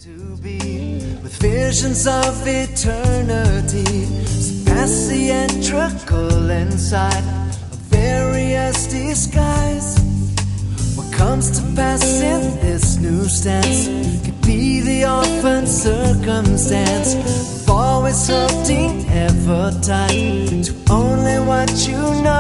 To be with visions of eternity, surpass theatrical inside of various disguise. What comes to pass in this new stance could be the orphan circumstance of always holding ever tight to only what you know.